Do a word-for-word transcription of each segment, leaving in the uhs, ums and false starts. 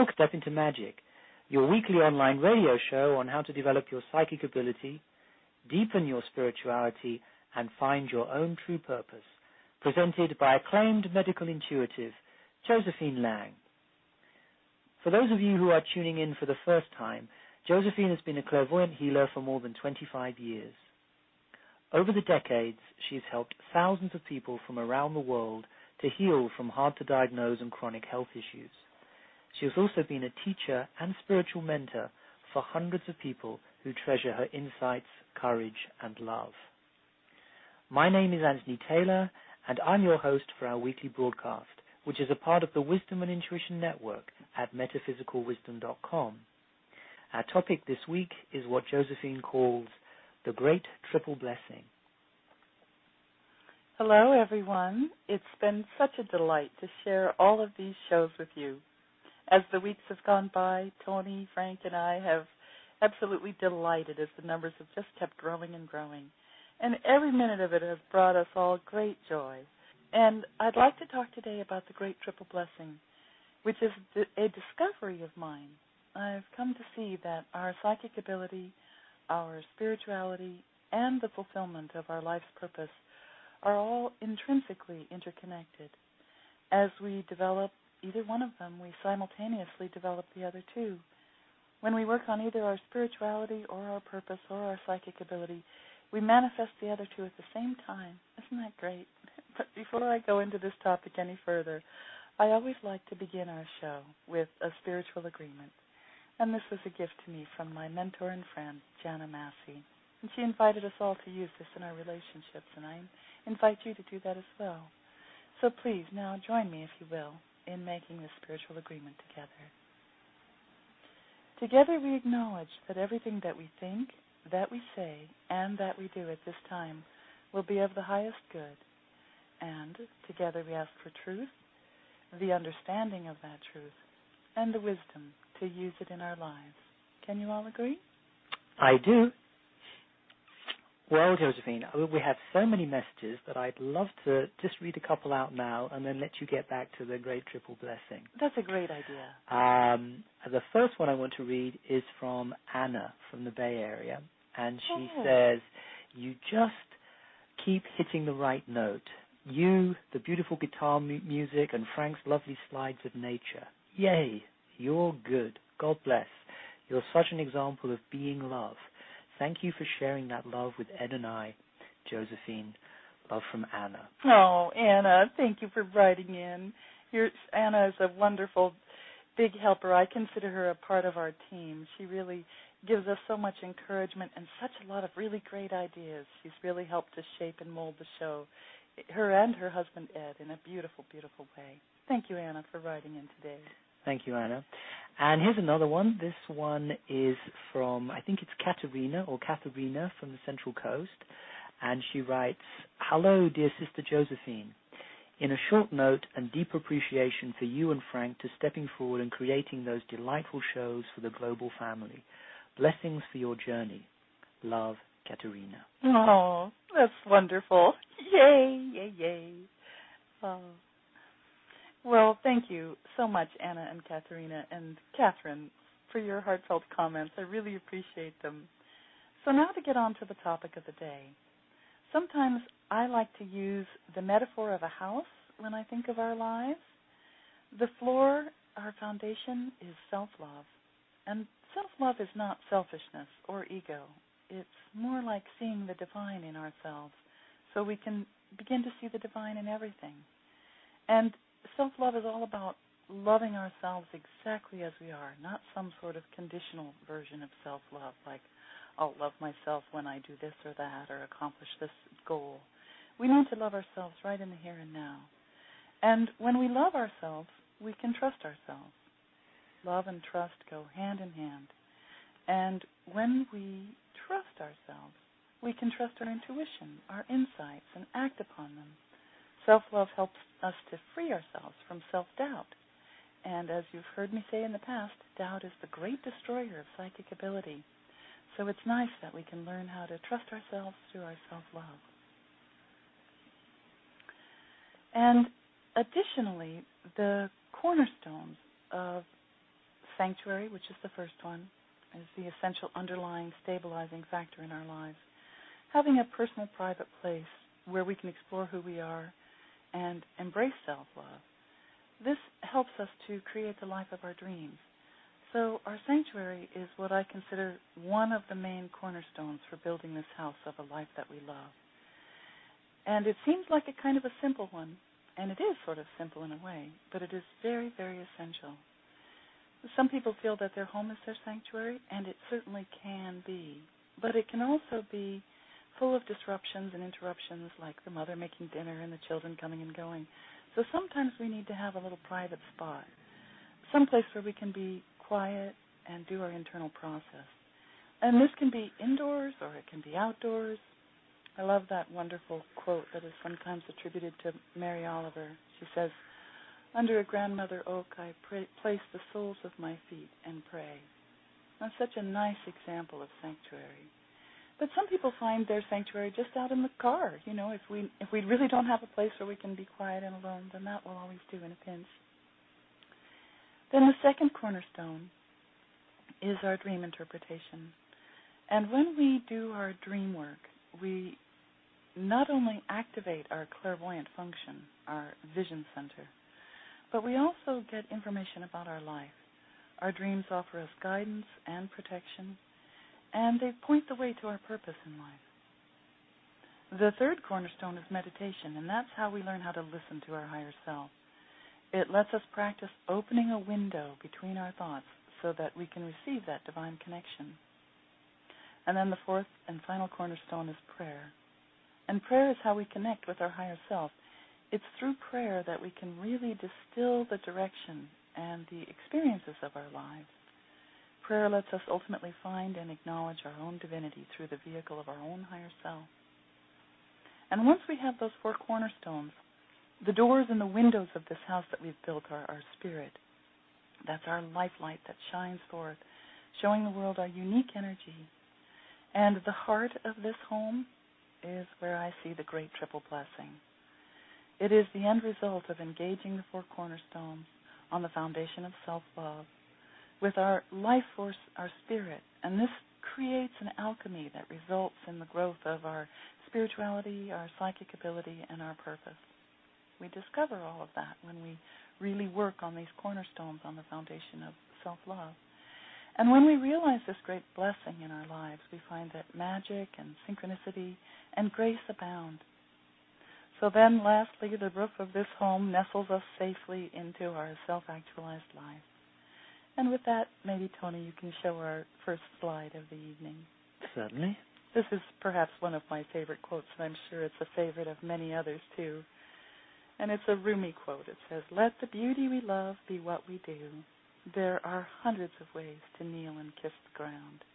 Welcome to Step Into Magic, your weekly online radio show on how to develop your psychic ability, deepen your spirituality, and find your own true purpose. Presented by acclaimed medical intuitive, Josephine Lang. For those of you who are tuning in for the first time, Josephine has been a clairvoyant healer for more than twenty-five years. Over the decades, she's helped thousands of people from around the world to heal from hard-to-diagnose and chronic health issues. She has also been a teacher and spiritual mentor for hundreds of people who treasure her insights, courage, and love. My name is Anthony Taylor, and I'm your host for our weekly broadcast, which is a part of the Wisdom and Intuition Network at metaphysical wisdom dot com. Our topic this week is what Josephine calls the Great Triple Blessing. Hello, everyone. It's been such a delight to share all of these shows with you. As the weeks have gone by, Tony, Frank, and I have absolutely delighted as the numbers have just kept growing and growing. And every minute of it has brought us all great joy. And I'd like to talk today about the Great Triple Blessing, which is a discovery of mine. I've come to see that our psychic ability, our spirituality, and the fulfillment of our life's purpose are all intrinsically interconnected. As we develop either one of them, we simultaneously develop the other two. When we work on either our spirituality or our purpose or our psychic ability, we manifest the other two at the same time. Isn't that great? But before I go into this topic any further, I always like to begin our show with a spiritual agreement. And this was a gift to me from my mentor and friend, Jana Massey. And she invited us all to use this in our relationships, and I invite you to do that as well. So please, now join me, if you will, in making this spiritual agreement together. Together we acknowledge that everything that we think, that we say, and that we do at this time will be of the highest good. And together we ask for truth, the understanding of that truth, and the wisdom to use it in our lives. Can you all agree? I do. Well, Josephine, we have so many messages that I'd love to just read a couple out now and then let you get back to the Great Triple Blessing. That's a great idea. Um, the first one I want to read is from Anna from the Bay Area, and she oh. says, you just keep hitting the right note. You, the beautiful guitar mu- music, and Frank's lovely slides of nature. Yay, you're good. God bless. You're such an example of being love. Thank you for sharing that love with Ed and I, Josephine. Love from Anna. Oh, Anna, thank you for writing in. You're, Anna is a wonderful, big helper. I consider her a part of our team. She really gives us so much encouragement and such a lot of really great ideas. She's really helped to shape and mold the show, her and her husband, Ed, in a beautiful, beautiful way. Thank you, Anna, for writing in today. Thank you, Anna. And here's another one. This one is from, I think it's Katerina or Katharina from the Central Coast. And she writes, hello, dear Sister Josephine. In a short note and deep appreciation for you and Frank to stepping forward and creating those delightful shows for the global family. Blessings for your journey. Love, Katerina. Oh, that's wonderful. Yay, yay, yay. Oh. Well, thank you so much, Anna and Katerina and Catherine, for your heartfelt comments. I really appreciate them. So now to get on to the topic of the day. Sometimes I like to use the metaphor of a house when I think of our lives. The floor, our foundation, is self-love. And self-love is not selfishness or ego. It's more like seeing the divine in ourselves so we can begin to see the divine in everything. And self-love is all about loving ourselves exactly as we are, not some sort of conditional version of self-love, like I'll love myself when I do this or that or accomplish this goal. We need to love ourselves right in the here and now. And when we love ourselves, we can trust ourselves. Love and trust go hand in hand. And when we trust ourselves, we can trust our intuition, our insights, and act upon them. Self-love helps us to free ourselves from self-doubt. And as you've heard me say in the past, doubt is the great destroyer of psychic ability. So it's nice that we can learn how to trust ourselves through our self-love. And additionally, the cornerstones of sanctuary, which is the first one, is the essential underlying stabilizing factor in our lives. Having a personal, private place where we can explore who we are and embrace self-love. This helps us to create the life of our dreams. So our sanctuary is what I consider one of the main cornerstones for building this house of a life that we love. And it seems like a kind of a simple one, and it is sort of simple in a way, but it is very, very essential. Some people feel that their home is their sanctuary, and it certainly can be. But it can also be full of disruptions and interruptions, like the mother making dinner and the children coming and going. So sometimes we need to have a little private spot, someplace where we can be quiet and do our internal process. And this can be indoors or it can be outdoors. I love that wonderful quote that is sometimes attributed to Mary Oliver. She says, "Under a grandmother oak I pray, place the soles of my feet and pray." That's such a nice example of sanctuary. But some people find their sanctuary just out in the car. You know, if we if we really don't have a place where we can be quiet and alone, then that will always do in a pinch. Then the second cornerstone is our dream interpretation. And when we do our dream work, we not only activate our clairvoyant function, our vision center, but we also get information about our life. Our dreams offer us guidance and protection, and they point the way to our purpose in life. The third cornerstone is meditation, and that's how we learn how to listen to our higher self. It lets us practice opening a window between our thoughts so that we can receive that divine connection. And then the fourth and final cornerstone is prayer. And prayer is how we connect with our higher self. It's through prayer that we can really distill the direction and the experiences of our lives. Prayer lets us ultimately find and acknowledge our own divinity through the vehicle of our own higher self. And once we have those four cornerstones, the doors and the windows of this house that we've built are our spirit. That's our life light that shines forth, showing the world our unique energy. And the heart of this home is where I see the great triple blessing. It is the end result of engaging the four cornerstones on the foundation of self-love with our life force, our spirit. And this creates an alchemy that results in the growth of our spirituality, our psychic ability, and our purpose. We discover all of that when we really work on these cornerstones on the foundation of self-love. And when we realize this great blessing in our lives, we find that magic and synchronicity and grace abound. So then, lastly, the roof of this home nestles us safely into our self-actualized life. And with that, maybe, Tony, you can show our first slide of the evening. Certainly. This is perhaps one of my favorite quotes, and I'm sure it's a favorite of many others, too. And it's a Rumi quote. It says, "Let the beauty we love be what we do. There are hundreds of ways to kneel and kiss the ground."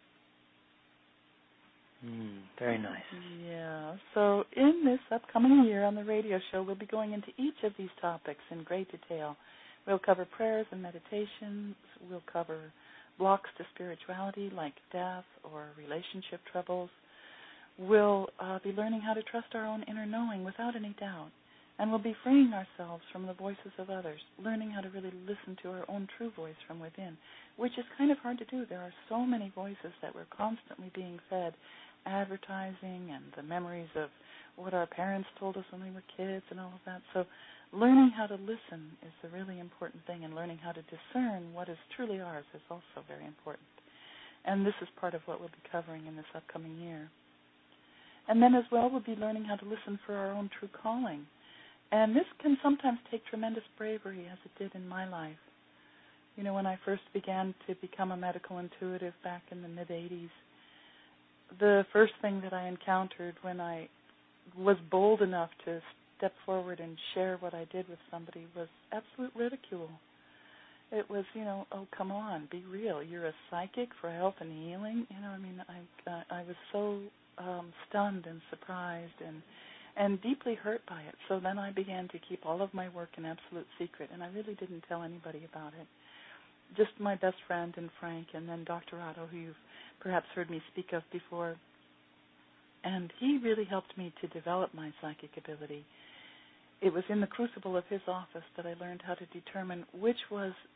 Mm, very nice. Yeah. So in this upcoming year on the radio show, we'll be going into each of these topics in great detail. We'll cover prayers and meditations. We'll cover blocks to spirituality like death or relationship troubles. We'll uh, be learning how to trust our own inner knowing without any doubt. And we'll be freeing ourselves from the voices of others, learning how to really listen to our own true voice from within, which is kind of hard to do. There are so many voices that we're constantly being fed, advertising and the memories of what our parents told us when we were kids and all of that. So learning how to listen is a really important thing, and learning how to discern what is truly ours is also very important. And this is part of what we'll be covering in this upcoming year. And then as well, we'll be learning how to listen for our own true calling. And this can sometimes take tremendous bravery, as it did in my life. You know, when I first began to become a medical intuitive back in the mid-eighties, the first thing that I encountered when I was bold enough to step forward and share what I did with somebody was absolute ridicule. It was, you know, oh, come on, be real. You're a psychic for health and healing? You know, I mean, I, uh, I was so um, stunned and surprised and and deeply hurt by it. So then I began to keep all of my work in absolute secret, and I really didn't tell anybody about it. Just my best friend and Frank, and then Doctor Otto, who you've perhaps heard me speak of before. And he really helped me to develop my psychic ability. It was in the crucible of his office that I learned how to determine which was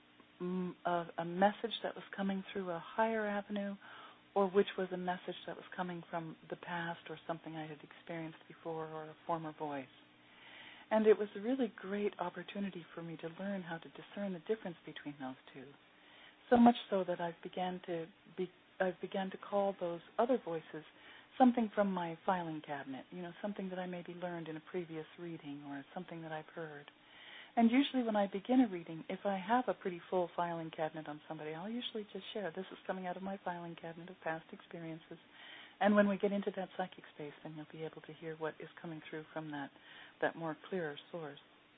mm, a, a message that was coming through a higher avenue, or which was a message that was coming from the past or something I had experienced before or a former voice. And it was a really great opportunity for me to learn how to discern the difference between those two. So much so that I've began to be, I've began to call those other voices something from my filing cabinet, you know, something that I maybe learned in a previous reading or something that I've heard. And usually when I begin a reading, if I have a pretty full filing cabinet on somebody, I'll usually just share, this is coming out of my filing cabinet of past experiences. And when we get into that psychic space, then you'll be able to hear what is coming through from that, that more clearer source.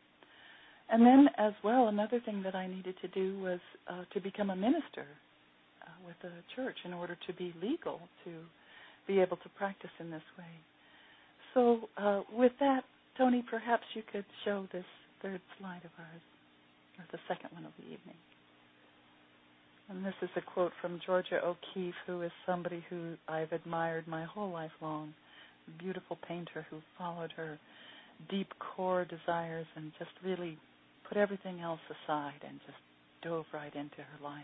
And then as well, another thing that I needed to do was uh, to become a minister uh, with a church in order to be legal, to be able to practice in this way. So uh, with that, Tony, perhaps you could show this third slide of ours, or the second one of the evening. And this is a quote from Georgia O'Keeffe, who is somebody who I've admired my whole life long, a beautiful painter who followed her deep core desires and just really put everything else aside and just dove right into her life.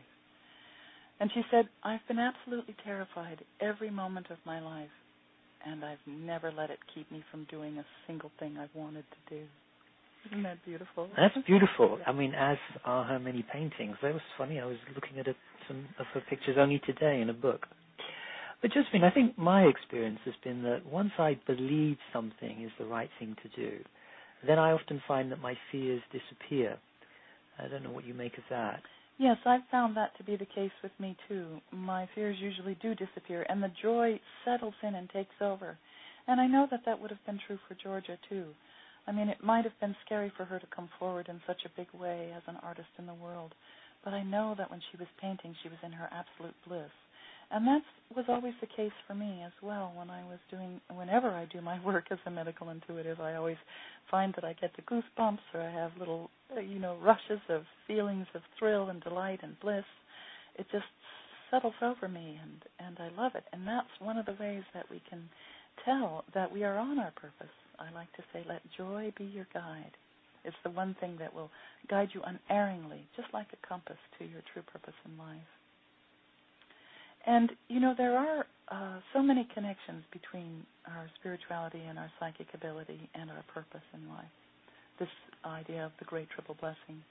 And she said, I've been absolutely terrified every moment of my life, and I've never let it keep me from doing a single thing I've wanted to do. Isn't that beautiful? That's beautiful. I mean, as are her many paintings. That was funny. I was looking at a, some of her pictures only today in a book. But Josephine, I think my experience has been that once I believe something is the right thing to do, then I often find that my fears disappear. I don't know what you make of that. Yes, I've found that to be the case with me, too. My fears usually do disappear, and the joy settles in and takes over. And I know that that would have been true for Georgia, too. I mean, it might have been scary for her to come forward in such a big way as an artist in the world, but I know that when she was painting, she was in her absolute bliss. And that was always the case for me as well. When I was doing, whenever I do my work as a medical intuitive, I always find that I get the goosebumps, or I have little, you know, rushes of feelings of thrill and delight and bliss. It just settles over me, and, and I love it. And that's one of the ways that we can tell that we are on our purpose. I like to say, let joy be your guide. It's the one thing that will guide you unerringly, just like a compass, to your true purpose in life. And, you know, there are uh, so many connections between our spirituality and our psychic ability and our purpose in life, this idea of the great triple blessing.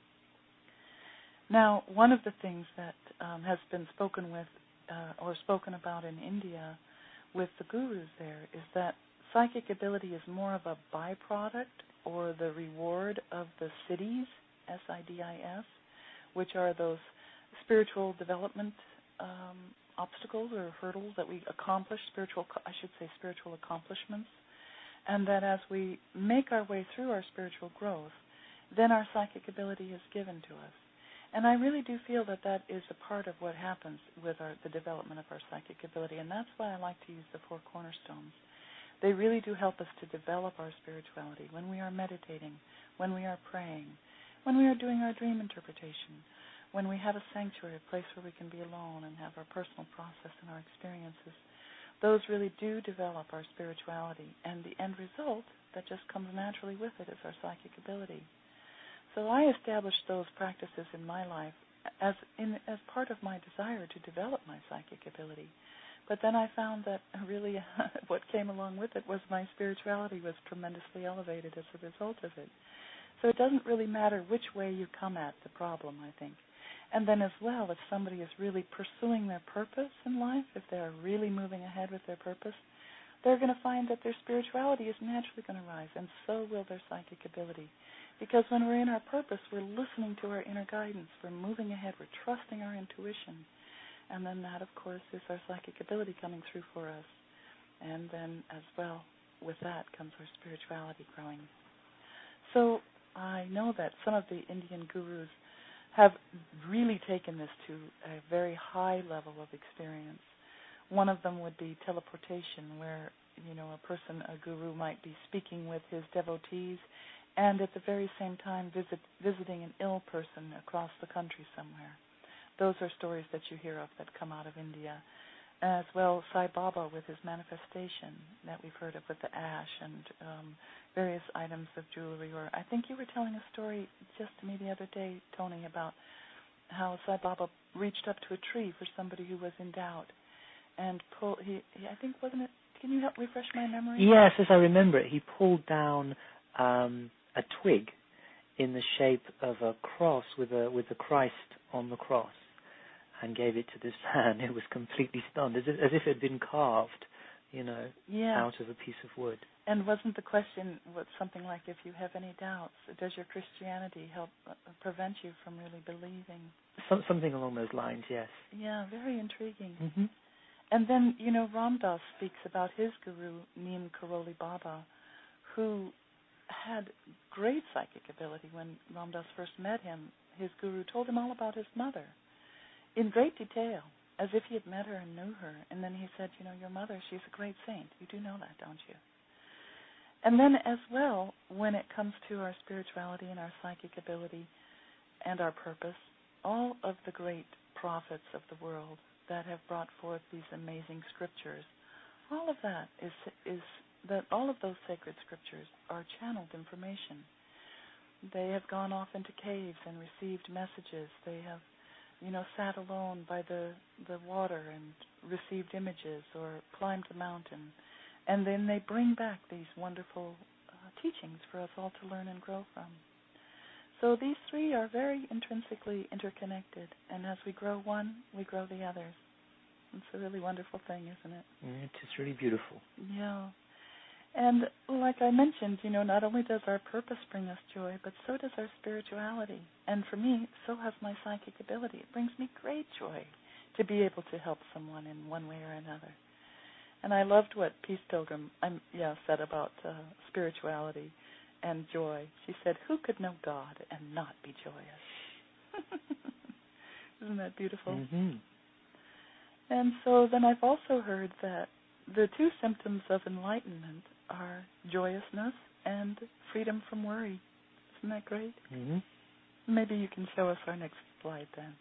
Now, one of the things that um, has been spoken with uh, or spoken about in India with the gurus there is that psychic ability is more of a byproduct or the reward of the siddhis, S I D I S, which are those spiritual development um, obstacles or hurdles that we accomplish, spiritual, I should say spiritual accomplishments, and that as we make our way through our spiritual growth, then our psychic ability is given to us. And I really do feel that that is a part of what happens with our, the development of our psychic ability, and that's why I like to use the four cornerstones. They really do help us to develop our spirituality when we are meditating, when we are praying, when we are doing our dream interpretation, when we have a sanctuary, a place where we can be alone and have our personal process and our experiences. Those really do develop our spirituality, and the end result that just comes naturally with it is our psychic ability. So I established those practices in my life as in as part of my desire to develop my psychic ability. But then I found that really what came along with it was my spirituality was tremendously elevated as a result of it. So it doesn't really matter which way you come at the problem, I think. And then as well, if somebody is really pursuing their purpose in life, if they're really moving ahead with their purpose, they're going to find that their spirituality is naturally going to rise, and so will their psychic ability. Because when we're in our purpose, we're listening to our inner guidance. We're moving ahead. We're trusting our intuition. And then that, of course, is our psychic ability coming through for us. And then as well, with that comes our spirituality growing. So I know that some of the Indian gurus have really taken this to a very high level of experience. One of them would be teleportation, where, you know, a person, a guru might be speaking with his devotees and at the very same time visit, visiting an ill person across the country somewhere. Those are stories that you hear of that come out of India. As well, Sai Baba with his manifestation that we've heard of with the ash and um, various items of jewelry. Or I think you were telling a story just to me the other day, Tony, about how Sai Baba reached up to a tree for somebody who was in doubt, and pull. He, he I think wasn't it? Can you help refresh my memory? Yes, as I remember it, he pulled down um, a twig in the shape of a cross with a with the Christ on the cross, and gave it to this man who was completely stunned, as if, as if it had been carved, you know, yeah. out of a piece of wood. And wasn't the question what, something like, if you have any doubts, does your Christianity help uh, prevent you from really believing? Some, something along those lines, yes. Yeah, very intriguing. Mm-hmm. And then, you know, Ram Dass speaks about his guru, Neem Karoli Baba, who had great psychic ability. When Ram Dass first met him, his guru told him all about his mother in great detail, as if he had met her and knew her. And then he said, you know, your mother, she's a great saint. You do know that, don't you? And then as well, when it comes to our spirituality and our psychic ability and our purpose, all of the great prophets of the world that have brought forth these amazing scriptures, all of that is is that all of those sacred scriptures are channeled information. They have gone off into caves and received messages. They have, you know, sat alone by the, the water and received images or climbed the mountain. And then they bring back these wonderful uh, teachings for us all to learn and grow from. So these three are very intrinsically interconnected, and as we grow one, we grow the others. It's a really wonderful thing, isn't it? Mm, it is really beautiful. Yeah. And like I mentioned, you know, not only does our purpose bring us joy, but so does our spirituality. And for me, so has my psychic ability. It brings me great joy to be able to help someone in one way or another. And I loved what Peace Pilgrim um, yeah, said about uh, spirituality and joy. She said, who could know God and not be joyous? Isn't that beautiful? Mm-hmm. And so then I've also heard that the two symptoms of enlightenment are joyousness and freedom from worry. Isn't that great? Mm-hmm. Maybe you can show us our next slide then.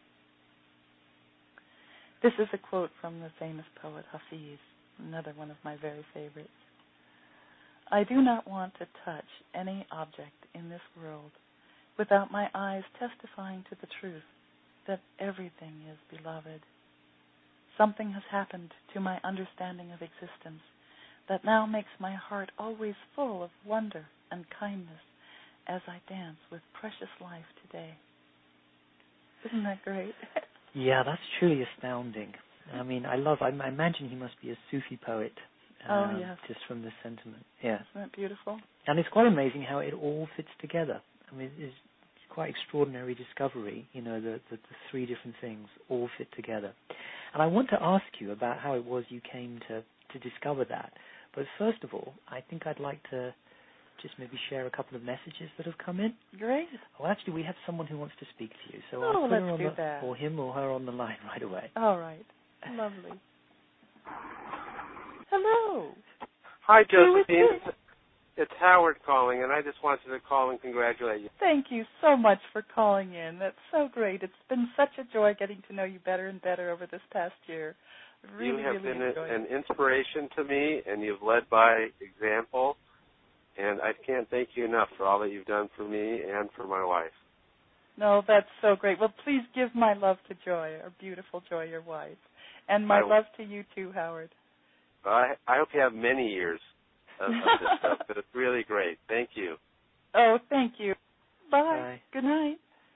This is a quote from the famous poet Hafiz, another one of my very favorites. I do not want to touch any object in this world without my eyes testifying to the truth that everything is beloved. Something has happened to my understanding of existence that now makes my heart always full of wonder and kindness as I dance with precious life today. Isn't that great? Yeah, that's truly astounding. I mean, I love, I, I imagine he must be a Sufi poet. Um, oh, yes. Just from this sentiment. Yeah. Isn't that beautiful? And it's quite amazing how it all fits together. I mean, it's quite extraordinary discovery, you know, the, the, the three different things all fit together. And I want to ask you about how it was you came to, to discover that. But first of all, I think I'd like to just maybe share a couple of messages that have come in. Great. Oh, actually, we have someone who wants to speak to you. So oh, I'll put let's her on do the, that. or him or her on the line right away. All right. Lovely. Hello. Hi, Josephine. It's Howard calling, and I just wanted to call and congratulate you. Thank you so much for calling in. That's so great. It's been such a joy getting to know you better and better over this past year. Really, you have really been enjoyed an it. inspiration to me, and you've led by example, and I can't thank you enough for all that you've done for me and for my wife. No, that's so great. Well, please give my love to Joy, our beautiful Joy, your wife. And my I, love to you, too, Howard. I, I hope you have many years of, of this stuff, but it's really great. Thank you. Oh, thank you. Bye. Bye. Good night.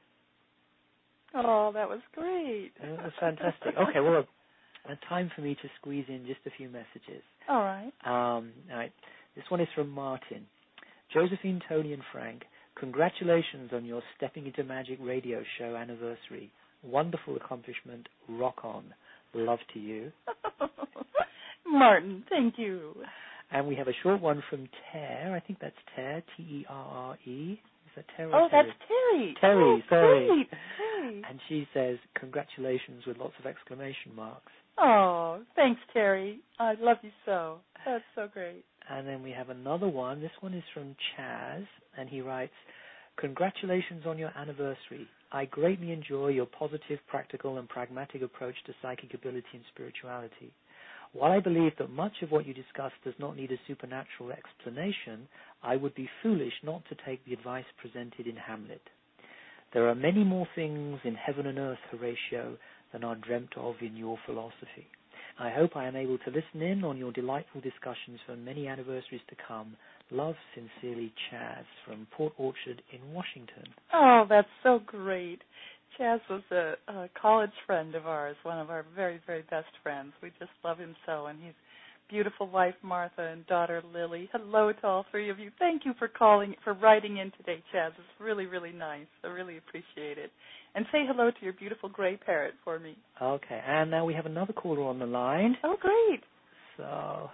Oh, that was great. That was fantastic. Okay, well, uh, time for me to squeeze in just a few messages. All right. Um, all right. This one is from Martin. Josephine, Tony, and Frank, congratulations on your Stepping Into Magic radio show anniversary. Wonderful accomplishment. Rock on. Love to you. Martin, thank you. And we have a short one from Ter. I think that's Ter, T E R R E. Is that Ter or Oh, Terry? that's Terry. Terry, oh, sorry. Great. Terry. And she says, congratulations with lots of exclamation marks. Oh, thanks, Terry. I love you so. That's so great. And then we have another one. This one is from Chaz, and he writes, congratulations on your anniversary. I greatly enjoy your positive, practical, and pragmatic approach to psychic ability and spirituality. While I believe that much of what you discuss does not need a supernatural explanation, I would be foolish not to take the advice presented in Hamlet. There are many more things in heaven and earth, Horatio, than are dreamt of in your philosophy. I hope I am able to listen in on your delightful discussions for many anniversaries to come. Love, sincerely, Chaz from Port Orchard in Washington. Oh, that's so great. Chaz was a, a college friend of ours, one of our very, very best friends. We just love him so, and his beautiful wife, Martha, and daughter, Lily. Hello to all three of you. Thank you for calling, for writing in today, Chaz. It's really, really nice. I really appreciate it. And say hello to your beautiful gray parrot for me. Okay, and now we have another caller on the line. Oh, great. So,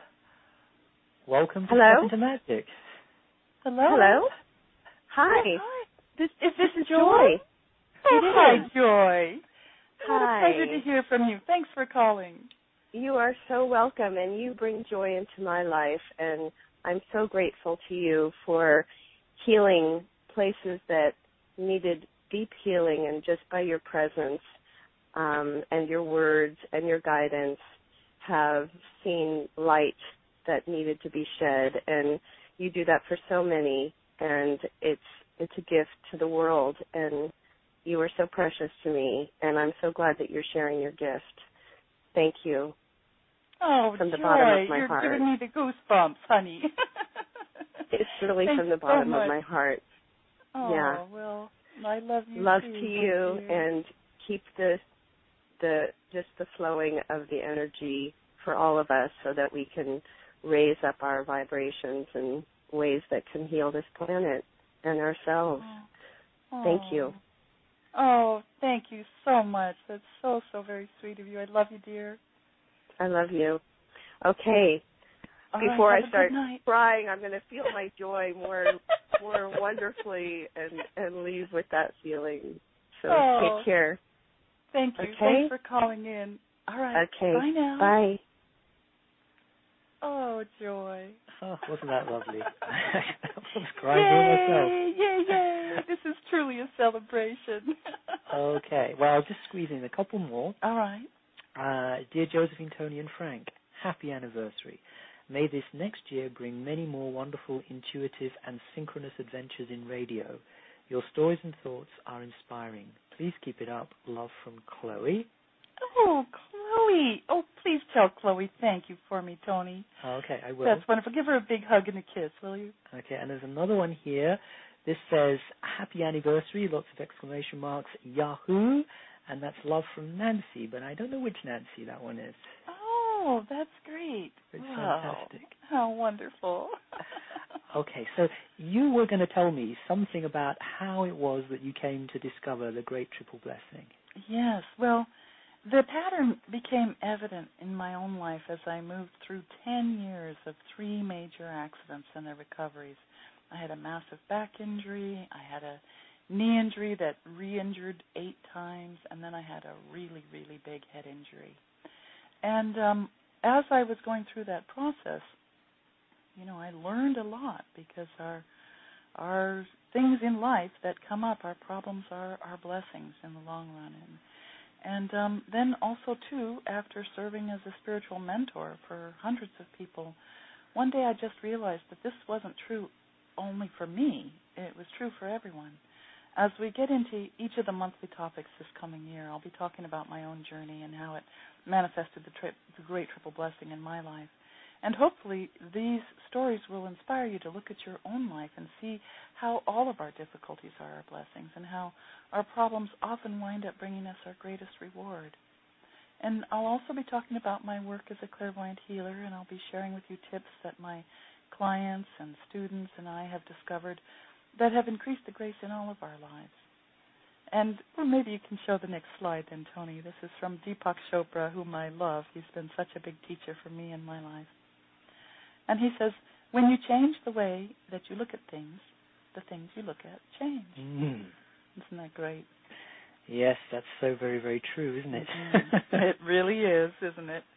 welcome to Hello? Step Into Magic. Hello. Hello. Hi. Hi. This, Is this this is Joy? Joy. Oh, It hi, is. Joy. What Hi. a pleasure to hear from you. Thanks for calling. You are so welcome, and you bring joy into my life, and I'm so grateful to you for healing places that needed deep healing, and just by your presence um, and your words and your guidance have seen light that needed to be shed, and you do that for so many, and it's it's a gift to the world, and you are so precious to me, and I'm so glad that you're sharing your gift. Thank you. Oh, From the Joy, bottom of my you're heart. giving me the goosebumps, honey. It's really Thanks from the so bottom much. of my heart. Oh, Yeah. well, I love you Love too. to Thank you, and keep the the just the flowing of the energy for all of us, so that we can raise up our vibrations in ways that can heal this planet and ourselves. Oh. Thank you. Oh, thank you so much. That's so, so very sweet of you. I love you, dear. I love you. Okay. All Before right, I start have a good night. crying, I'm going to feel my joy more more wonderfully and, and leave with that feeling. So Oh. take care. Thank you. Okay? Thanks for calling in. All right. Okay. Bye now. Bye. Oh, Joy. Oh, wasn't that lovely? I was crying for myself. Yay, yay, yay. This is truly a celebration. Okay, well, I'll just squeeze in a couple more. All right. Uh, dear Josephine, Tony, and Frank, happy anniversary. May this next year bring many more wonderful, intuitive, and synchronous adventures in radio. Your stories and thoughts are inspiring. Please keep it up. Love from Chloe. Oh, Chloe. Oh, please tell Chloe thank you for me, Tony. Okay, I will. That's wonderful. Give her a big hug and a kiss, will you? Okay, and there's another one here. This says, happy anniversary, lots of exclamation marks, Yahoo, and that's love from Nancy, but I don't know which Nancy that one is. Oh, that's great. It's wow. fantastic. How wonderful. Okay, so you were going to tell me something about how it was that you came to discover the Great Triple Blessing. Yes, well, the pattern became evident in my own life as I moved through ten years of three major accidents and their recoveries. I had a massive back injury, I had a knee injury that re-injured eight times, and then I had a really, really big head injury. And um, as I was going through that process, you know, I learned a lot, because our our things in life that come up, our problems are our blessings in the long run. And, and um, then also, too, after serving as a spiritual mentor for hundreds of people, one day I just realized that this wasn't true only for me. It was true for everyone. As we get into each of the monthly topics this coming year, I'll be talking about my own journey and how it manifested the, tri- the great triple blessing in my life. And hopefully these stories will inspire you to look at your own life and see how all of our difficulties are our blessings, and how our problems often wind up bringing us our greatest reward. And I'll also be talking about my work as a clairvoyant healer, and I'll be sharing with you tips that my clients and students and I have discovered that have increased the grace in all of our lives. And well, maybe you can show the next slide then, Tony. This is from Deepak Chopra, whom I love. He's been such a big teacher for me in my life. And he says, when you change the way that you look at things, the things you look at change. Mm. Isn't that great? Yes, that's so very, very true, isn't it? Mm-hmm. It really is, isn't it?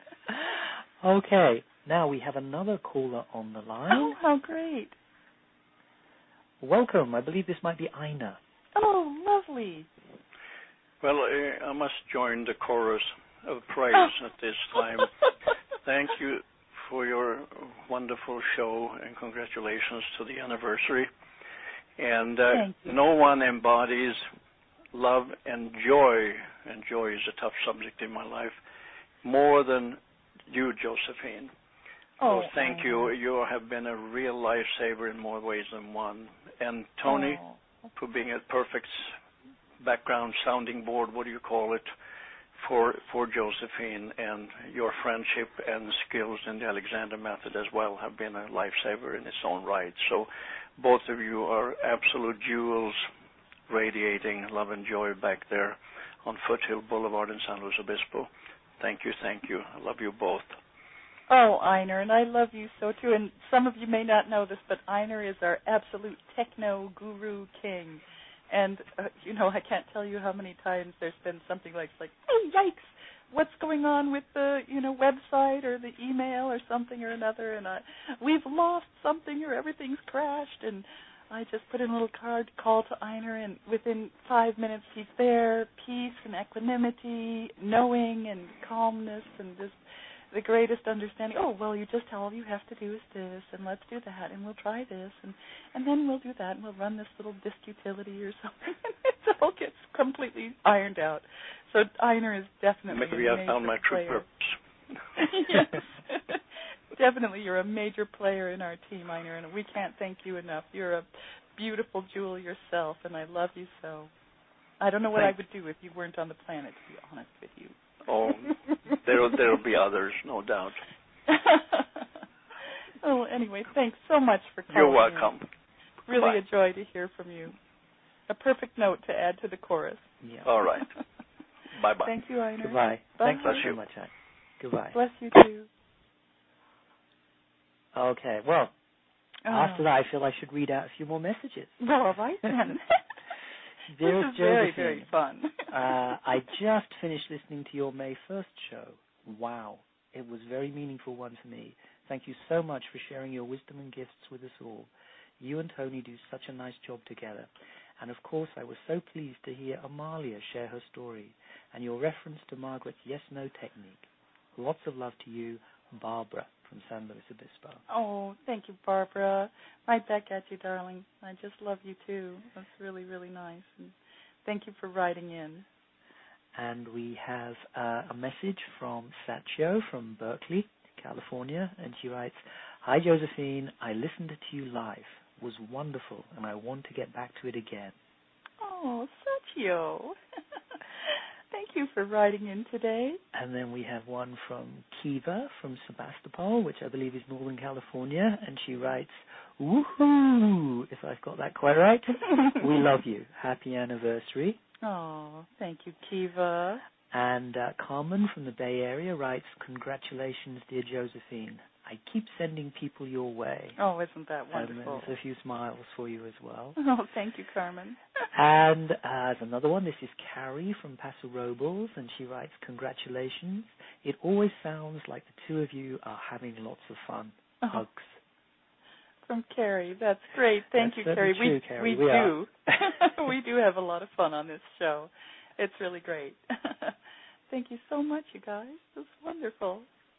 Okay, now we have another caller on the line. Oh, how great. Welcome. I believe this might be Ina. Oh, lovely. Well, uh, I must join the chorus of praise at this time. Thank you for your wonderful show, and congratulations to the anniversary. And uh, no one embodies love and joy, and joy is a tough subject in my life, more than you, Josephine. Oh, so thank oh. you. You have been a real lifesaver in more ways than one. And Tony, oh. for being a perfect background sounding board, what do you call it, for for Josephine, and your friendship and skills in the Alexander Method as well have been a lifesaver in its own right. So both of you are absolute jewels, radiating love and joy back there on Foothill Boulevard in San Luis Obispo. Thank you, thank you. I love you both. Oh, Einar, and I love you so too. And some of you may not know this, but Einar is our absolute techno guru king. And, uh, you know, I can't tell you how many times there's been something like, like, oh, yikes, what's going on with the, you know, website or the email or something or another, and I, we've lost something or everything's crashed, and I just put in a little card call to Einar, and within five minutes he's there, peace and equanimity, knowing and calmness and just the greatest understanding. Oh, well, you just all you have to do is this, and let's do that, and we'll try this, and, and then we'll do that, and we'll run this little disk utility or something, and it all gets completely ironed out. So Einar is definitely Maybe a I major found my true player. purpose. Yes. Definitely, you're a major player in our team, Einar, and we can't thank you enough. You're a beautiful jewel yourself, and I love you so. I don't know what Thanks. I would do if you weren't on the planet, to be honest with you. Oh, there there'll be others, no doubt. Oh, anyway, thanks so much for calling. You're welcome. In. Really Goodbye. a joy to hear from you. A perfect note to add to the chorus. Yeah. All right. Bye-bye. Thank you, Einar. Goodbye. Bye. Thanks Bless so you. much, Anne. Goodbye. Bless you, too. Okay, well, Oh. after that, I feel I should read out a few more messages. Well, all right, then. Dearest This is very, Josephine, very fun. uh, I just finished listening to your May first show. Wow. It was a very meaningful one for me. Thank you so much for sharing your wisdom and gifts with us all. You and Tony do such a nice job together. And, of course, I was so pleased to hear Amalia share her story and your reference to Margaret's yes-no technique. Lots of love to you, Barbara from San Luis Obispo. Oh, thank you, Barbara. Right back at you, darling. I just love you, too. That's really, really nice. And thank you for writing in. And we have uh, a message from Satcho from Berkeley, California, and she writes, Hi, Josephine. I listened to you live. It was wonderful, and I want to get back to it again. Oh, Satcho. Thank you for writing in today. And then we have one from Kiva from Sebastopol, which I believe is Northern California, and she writes, woohoo, if I've got that quite right. We love you. Happy anniversary. Oh, thank you, Kiva. And uh, Carmen from the Bay Area writes, congratulations, dear Josephine. I keep sending people your way. Oh, isn't that wonderful? And there's a few smiles for you as well. Oh, thank you, Carmen. And uh, there's another one. This is Carrie from Paso Robles, and she writes, congratulations. It always sounds like the two of you are having lots of fun. Oh. Hugs. From Carrie. That's great. Thank That's you, Carrie. true, We, Carrie. we, We do. We do have a lot of fun on this show. It's really great. Thank you so much, you guys. It's wonderful.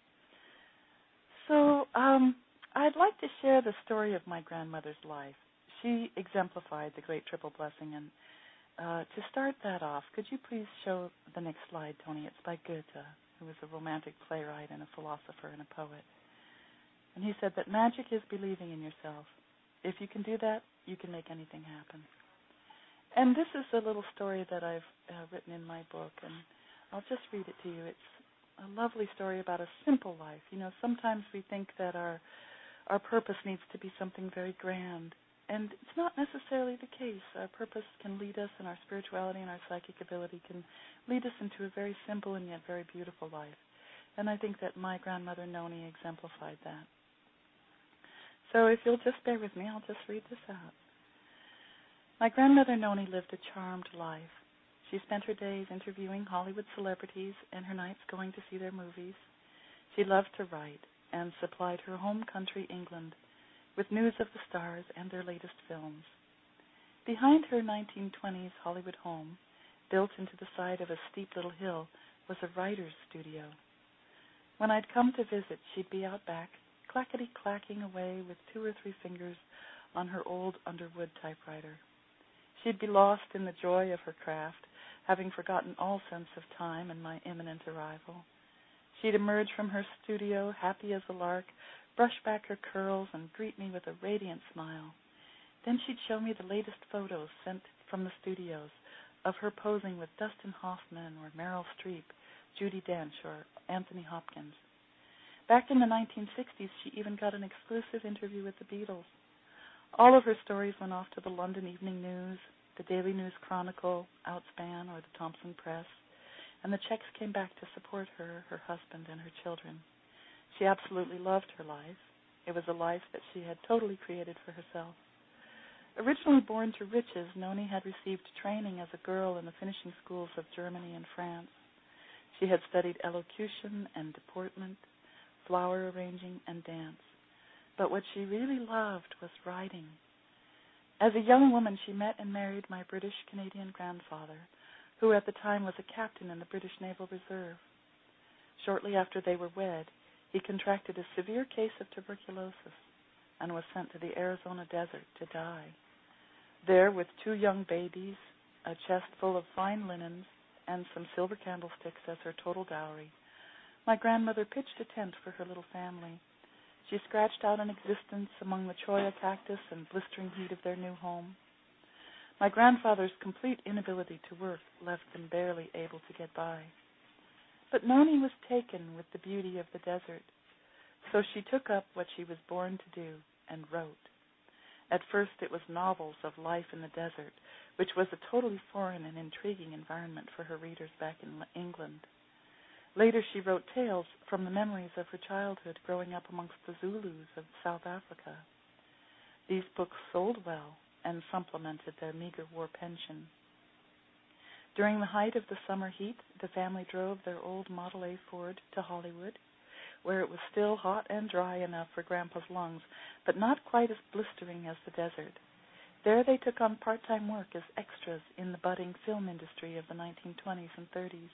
So um, I'd like to share the story of my grandmother's life. She exemplified the Great Triple Blessing. And uh, to start that off, could you please show the next slide, Tony? It's by Goethe, who was a romantic playwright and a philosopher and a poet. And he said that magic is believing in yourself. If you can do that, you can make anything happen. And this is a little story that I've uh, written in my book, and I'll just read it to you. It's a lovely story about a simple life. You know, sometimes we think that our our purpose needs to be something very grand, and it's not necessarily the case. Our purpose can lead us, and our spirituality and our psychic ability can lead us into a very simple and yet very beautiful life. And I think that my grandmother Noni exemplified that. So if you'll just bear with me, I'll just read this out. My grandmother Noni lived a charmed life. She spent her days interviewing Hollywood celebrities and her nights going to see their movies. She loved to write and supplied her home country, England, with news of the stars and their latest films. Behind her nineteen twenties Hollywood home, built into the side of a steep little hill, was a writer's studio. When I'd come to visit, she'd be out back, clackety-clacking away with two or three fingers on her old Underwood typewriter. She'd be lost in the joy of her craft, having forgotten all sense of time and my imminent arrival. She'd emerge from her studio, happy as a lark, brush back her curls, and greet me with a radiant smile. Then she'd show me the latest photos sent from the studios of her posing with Dustin Hoffman or Meryl Streep, Judi Dench, or Anthony Hopkins. Back in the nineteen sixties, she even got an exclusive interview with the Beatles. All of her stories went off to the London Evening News, the Daily News Chronicle, Outspan, or the Thompson Press, and the checks came back to support her, her husband, and her children. She absolutely loved her life. It was a life that she had totally created for herself. Originally born to riches, Noni had received training as a girl in the finishing schools of Germany and France. She had studied elocution and deportment, flower arranging, and dance. But what she really loved was writing. As a young woman, she met and married my British-Canadian grandfather, who at the time was a captain in the British Naval Reserve. Shortly after they were wed, he contracted a severe case of tuberculosis and was sent to the Arizona desert to die. There, with two young babies, a chest full of fine linens, and some silver candlesticks as her total dowry, my grandmother pitched a tent for her little family. She scratched out an existence among the cholla cactus and blistering heat of their new home. My grandfather's complete inability to work left them barely able to get by. But Noni was taken with the beauty of the desert, so she took up what she was born to do and wrote. At first it was novels of life in the desert, which was a totally foreign and intriguing environment for her readers back in England. Later she wrote tales from the memories of her childhood growing up amongst the Zulus of South Africa. These books sold well and supplemented their meager war pension. During the height of the summer heat, the family drove their old Model A Ford to Hollywood, where it was still hot and dry enough for Grandpa's lungs, but not quite as blistering as the desert. There they took on part-time work as extras in the budding film industry of the nineteen twenties and thirties.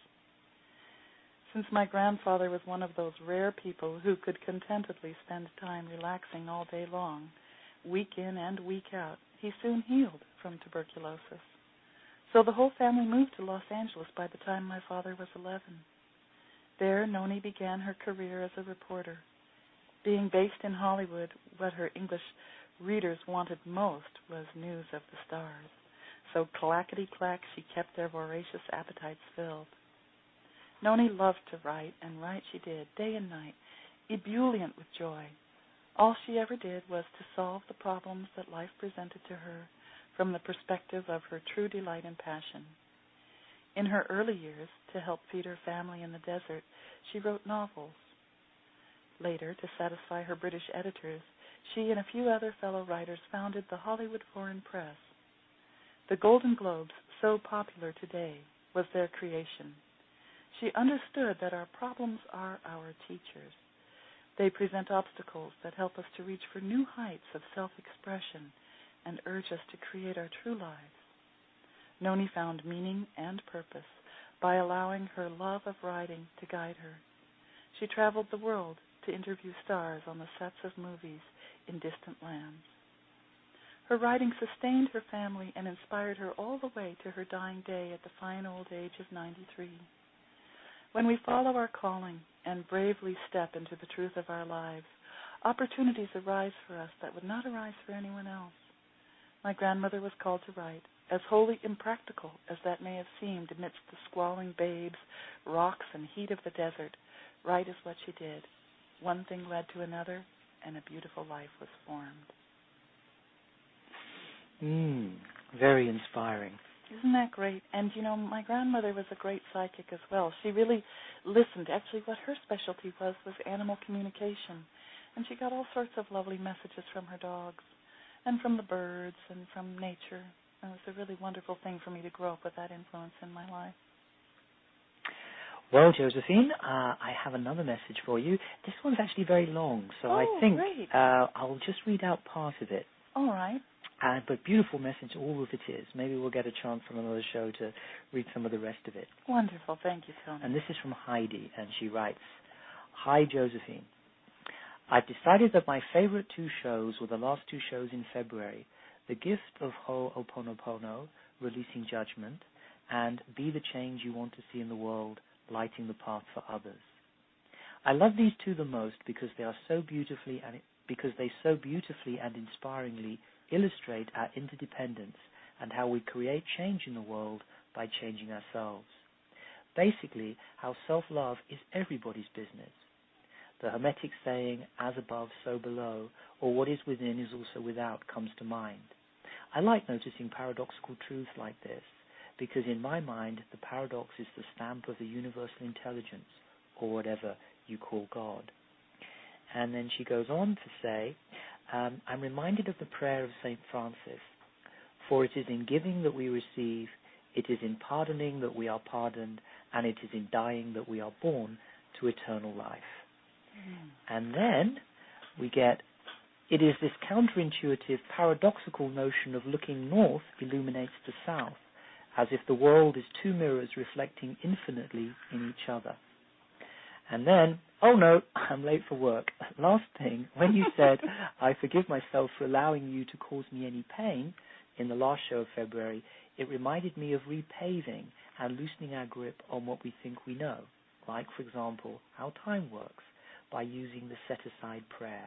Since my grandfather was one of those rare people who could contentedly spend time relaxing all day long, week in and week out, he soon healed from tuberculosis. So the whole family moved to Los Angeles by the time my father was eleven. There, Noni began her career as a reporter. Being based in Hollywood, what her English readers wanted most was news of the stars. So clackety-clack, she kept their voracious appetites filled. Noni loved to write, and write she did, day and night, ebullient with joy. All she ever did was to solve the problems that life presented to her from the perspective of her true delight and passion. In her early years, to help feed her family in the desert, she wrote novels. Later, to satisfy her British editors, she and a few other fellow writers founded the Hollywood Foreign Press. The Golden Globes, so popular today, was their creation. She understood that our problems are our teachers. They present obstacles that help us to reach for new heights of self-expression and urge us to create our true lives. Noni found meaning and purpose by allowing her love of writing to guide her. She traveled the world to interview stars on the sets of movies in distant lands. Her writing sustained her family and inspired her all the way to her dying day at the fine old age of ninety-three. When we follow our calling and bravely step into the truth of our lives, opportunities arise for us that would not arise for anyone else. My grandmother was called to write. As wholly impractical as that may have seemed amidst the squalling babes, rocks, and heat of the desert, write is what she did. One thing led to another, and a beautiful life was formed. Mm, very inspiring. Isn't that great? And, you know, my grandmother was a great psychic as well. She really listened. Actually, what her specialty was was animal communication. And she got all sorts of lovely messages from her dogs and from the birds and from nature. It was a really wonderful thing for me to grow up with that influence in my life. Well, Josephine, uh, I have another message for you. This one's actually very long, so oh, I think great. Uh, I'll just read out part of it. All right. Uh, but beautiful message, all of it is. Maybe we'll get a chance from another show to read some of the rest of it. Wonderful. Thank you, Tony. And this is from Heidi, and she writes, Hi, Josephine. I've decided that my favorite two shows were the last two shows in February, the gift of Ho'oponopono, releasing judgment, and be the change you want to see in the world, lighting the path for others. I love these two the most because they are so beautifully and because they so beautifully and inspiringly illustrate our interdependence and how we create change in the world by changing ourselves. Basically, how self-love is everybody's business. The Hermetic saying, as above, so below, or what is within is also without, comes to mind. I like noticing paradoxical truths like this, because in my mind, the paradox is the stamp of the universal intelligence, or whatever you call God. And then she goes on to say, um, I'm reminded of the prayer of Saint Francis, for it is in giving that we receive, it is in pardoning that we are pardoned, and it is in dying that we are born to eternal life. Mm. And then we get, it is this counterintuitive, paradoxical notion of looking north illuminates the south, as if the world is two mirrors reflecting infinitely in each other. And then, oh no, I'm late for work. Last thing, when you said, I forgive myself for allowing you to cause me any pain, in the last show of February, it reminded me of repaving and loosening our grip on what we think we know, like, for example, how time works, by using the set-aside prayer.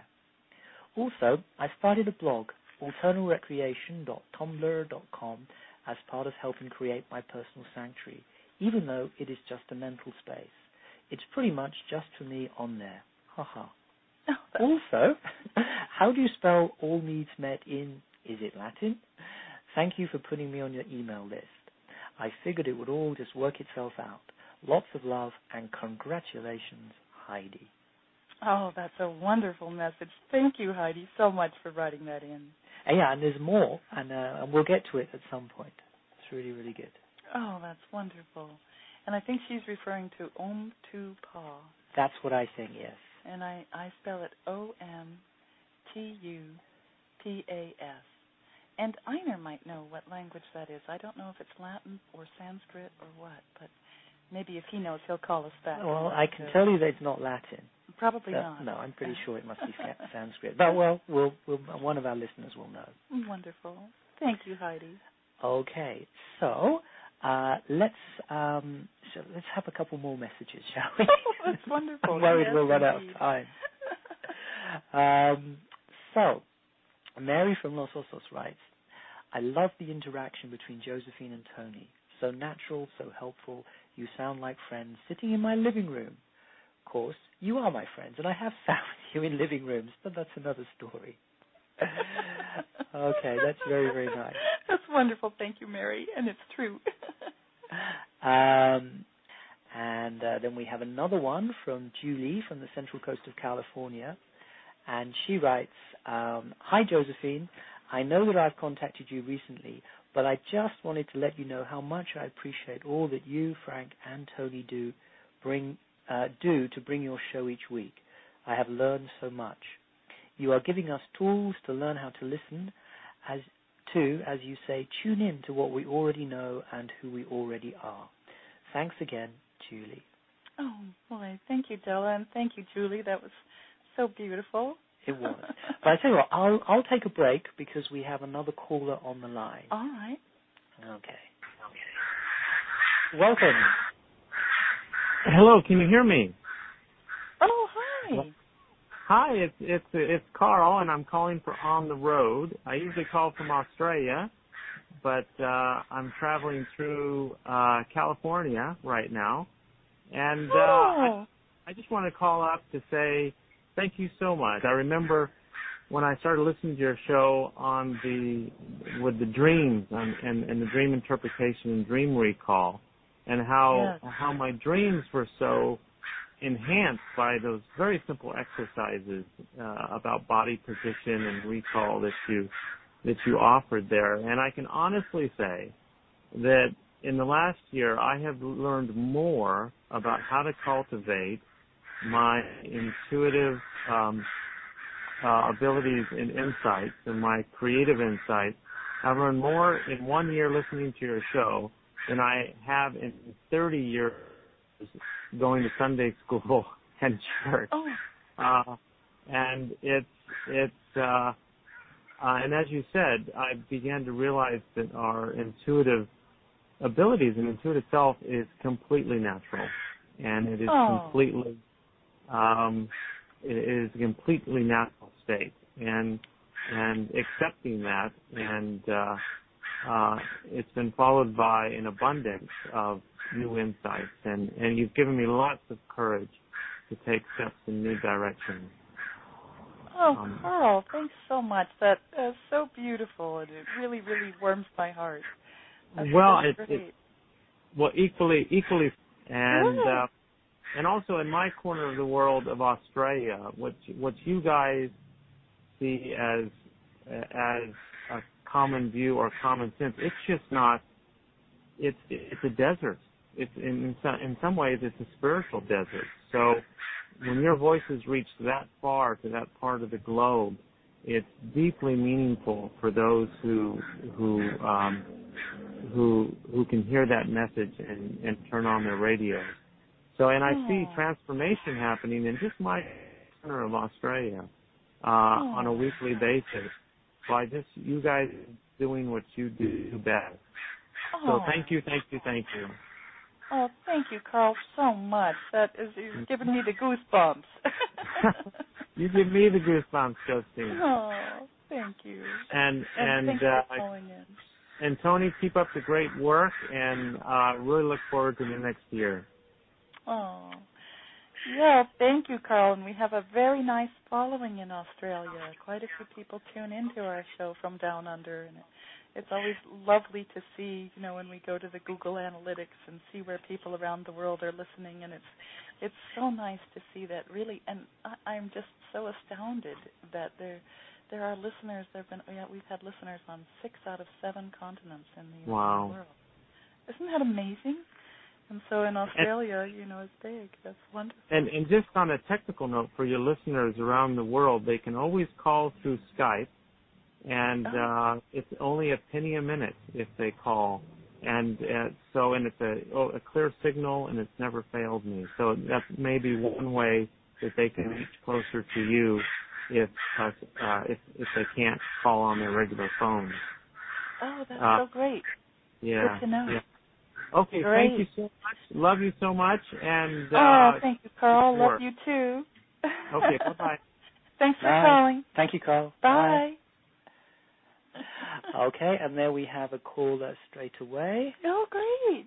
Also, I started a blog, alternal recreation dot tumblr dot com, as part of helping create my personal sanctuary, even though it is just a mental space. It's pretty much just for me on there. Haha. Also, how do you spell all needs met in, is it Latin? Thank you for putting me on your email list. I figured it would all just work itself out. Lots of love and congratulations, Heidi. Oh, that's a wonderful message. Thank you, Heidi, so much for writing that in. And yeah, and there's more, and, uh, and we'll get to it at some point. It's really, really good. Oh, that's wonderful. And I think she's referring to Om Tu Pa. That's what I think, yes. And I, I spell it O M T U P A S. And Einar might know what language that is. I don't know if it's Latin or Sanskrit or what, but maybe if he knows, he'll call us back. Well, I can tell you that it's not Latin. Probably so, not. No, I'm pretty sure it must be Sanskrit. But, well, we'll, we'll, one of our listeners will know. Wonderful. Thank you, Heidi. Okay, so uh, let's um, so let's have a couple more messages, shall we? That's wonderful. I'm worried yes, we'll run indeed. out of time. um, so, Mary from Los Osos writes, I love the interaction between Josephine and Tony. So natural, so helpful. You sound like friends sitting in my living room. Of course, you are my friends, and I have sat with you in living rooms, but that's another story. Okay, that's very, very nice. That's wonderful. Thank you, Mary, and it's true. um, and uh, then we have another one from Julie from the Central Coast of California, and she writes, um, Hi, Josephine. I know that I've contacted you recently, but I just wanted to let you know how much I appreciate all that you, Frank, and Tony do bring uh, do to bring your show each week. I have learned so much. You are giving us tools to learn how to listen, as to, as you say, tune in to what we already know and who we already are. Thanks again, Julie. Oh, boy. Thank you, Della, and thank you, Julie. That was so beautiful. It was. But I tell you what, I'll, I'll take a break because we have another caller on the line. All right. Okay. Okay. Welcome. Hello, can you hear me? Oh, hi. Hi, it's it's it's Carl, and I'm calling for On the Road. I usually call from Australia, but uh, I'm traveling through uh, California right now, and uh, oh. I, I just want to call up to say thank you so much. I remember when I started listening to your show on the with the dreams and, and, and the dream interpretation and dream recall, and how yes. how my dreams were so enhanced by those very simple exercises uh, about body position and recall that you that you offered there. And I can honestly say that in the last year I have learned more about how to cultivate my intuitive um, uh, abilities and insights and my creative insights. I've learned more in one year listening to your show than I have in thirty years going to Sunday school and church. Oh. Uh, and it's, it's, uh, uh, and as you said, I began to realize that our intuitive abilities and intuitive self is completely natural, and it is oh. completely, um, it is a completely natural state, and and accepting that, and uh, uh, it's been followed by an abundance of new insights, and, and you've given me lots of courage to take steps in new directions. Oh, um, Carl, thanks so much. That is so beautiful, and it really, really warms my heart. That's well, so it, it, well, equally, equally, and uh, and also in my corner of the world of Australia, what what you guys see as as a common view or common sense, it's just not. It's it's a desert. It's in in some, in some ways it's a spiritual desert. So when your voices reach that far to that part of the globe, it's deeply meaningful for those who who um, who who can hear that message and, and turn on their radios. So and I see transformation happening in just my corner of Australia uh, on a weekly basis by just you guys doing what you do best. So thank you, thank you, thank you. Oh, thank you, Carl, so much. That is, you've given me the goosebumps. You give me the goosebumps, Justine. Oh, thank you. And and and thank uh, you for calling in. And Tony, keep up the great work, and uh, really look forward to the next year. Oh, yeah, thank you, Carl. And we have a very nice following in Australia. Quite a few people tune into our show from down under, and it, it's always lovely to see, you know, when we go to the Google Analytics and see where people around the world are listening, and it's it's so nice to see that, really. And I, I'm just so astounded that there there are listeners. There've been yeah, we've had listeners on six out of seven continents in the, wow. in the world. Isn't that amazing? And so in Australia, and, you know, it's big. That's wonderful. And, and just on a technical note for your listeners around the world, they can always call through Skype, and oh. uh, it's only a penny a minute if they call. And uh, so, and it's a, oh, a clear signal, and it's never failed me. So that's maybe one way that they can reach closer to you if uh, uh, if, if they can't call on their regular phones. Oh, that's uh, so great. Yeah. Good to know. Yeah. Okay, Great. thank you so much. Love you so much. And uh, oh, thank you, Carl. Love you too. Okay, bye-bye. Thanks for Bye. calling. Thank you, Carl. Bye. Bye. Okay, and there we have a caller straight away. Oh, great.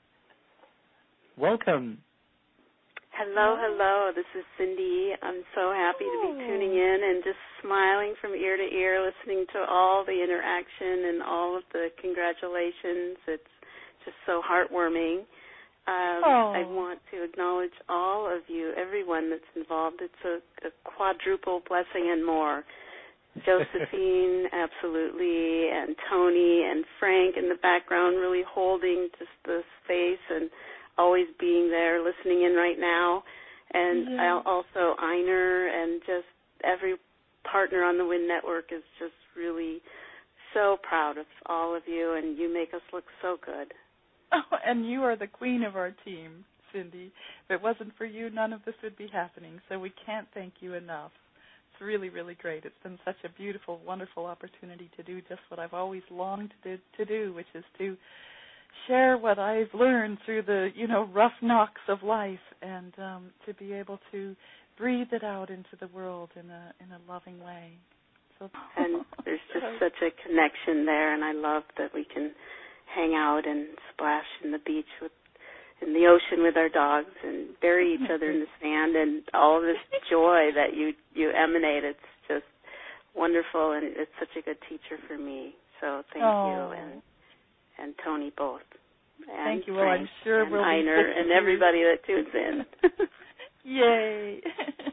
Welcome. Hello, hello. This is Cindy. I'm so happy to be tuning in and just smiling from ear to ear, listening to all the interaction and all of the congratulations. It's just so heartwarming. Um, oh. I want to acknowledge all of you, everyone that's involved. It's a, a quadruple blessing and more. Josephine, absolutely, and Tony and Frank in the background really holding just the space and always being there, listening in right now. And yeah. also Einar and just every partner on the WIN Network is just really so proud of all of you, and you make us look so good. Oh, and you are the queen of our team, Cindy. If it wasn't for you, none of this would be happening, so we can't thank you enough. It's really, really great. It's been such a beautiful, wonderful opportunity to do just what I've always longed to do, to do, which is to share what I've learned through the, you know, rough knocks of life, and um, to be able to breathe it out into the world in a in a loving way. So, and there's just such a connection there, and I love that we can hang out and splash in the beach with, in the ocean with our dogs, and bury each other in the sand, and all this joy that you you emanate. It's just wonderful, and it's such a good teacher for me. So thank oh. you, and and Tony both. And thank you. Frank, well, I'm sure and we'll Einar be and everybody that tunes in. Yay.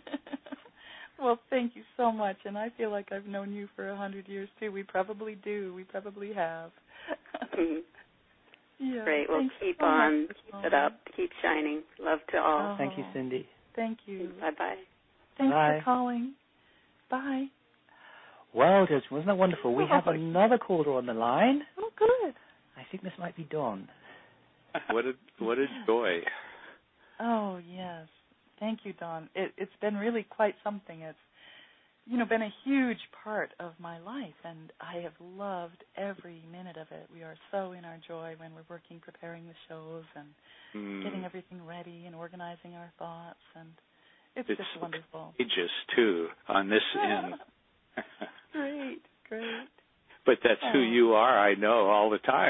Well, thank you so much, and I feel like I've known you for a hundred years too. We probably do. We probably have. mm-hmm. Yeah. Great. Well, Thanks keep so on, keep it up, keep shining. Love to all. Oh, thank you, Cindy. Thank you. Bye bye. Thanks Bye. for calling. Bye. Well, Judge, wasn't that wonderful? We have another caller on the line. Oh, good. I think this might be Dawn. What a what a joy. Oh, yes. Thank you, Dawn. It, it's been really quite something. It's you know, been a huge part of my life, and I have loved every minute of it. We are so in our joy when we're working, preparing the shows, and mm. getting everything ready and organizing our thoughts, and it's, it's just wonderful. It's contagious, too, on this end. Great, great. But that's oh. who you are, I know, all the time.